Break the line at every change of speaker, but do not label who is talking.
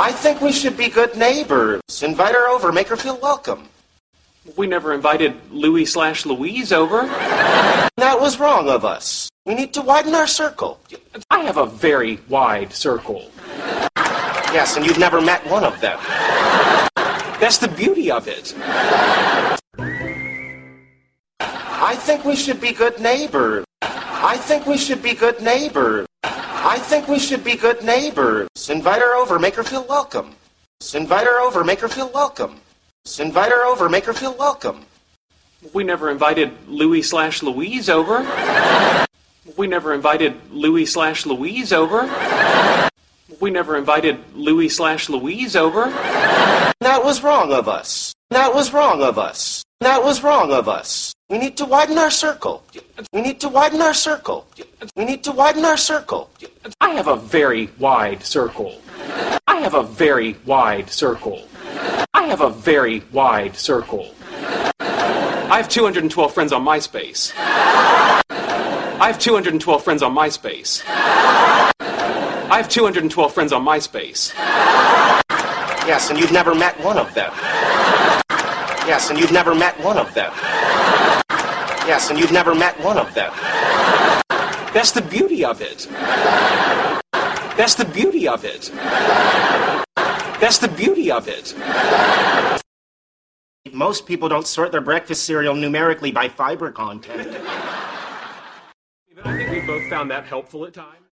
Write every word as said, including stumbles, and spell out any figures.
I think we should be good neighbors. Invite her over, make her feel welcome.
We never invited Louie slash Louise over.
That was wrong of us. We need to widen our circle.
I have a very wide circle.
Yes, and you've never met one of them.
That's the beauty of it.
I think we should be good neighbors. I think we should be good neighbors. I think we should be good neighbors. Invite her over, make her feel welcome. Invite her over, make her feel welcome. Invite her over, make her feel welcome.
We never invited Louie slash Louise over. We never invited Louie slash Louise over. We never invited Louie slash Louise over.
That was wrong of us. That was wrong of us. That was wrong of us. We need to widen our circle. We need to widen our circle. We need to widen our circle.
I have a very wide circle. I have a very wide circle. I have a very wide circle. I have two hundred twelve friends on MySpace. I have two hundred twelve friends on MySpace. I have two hundred twelve friends on MySpace.
Yes, and you've never met one of them. Yes, and you've never met one of them. Yes, and you've never met one of them.
That's the beauty of it. That's the beauty of it. That's the beauty of it.
Most people don't sort their breakfast cereal numerically by fiber content.
I think we both found that helpful at times.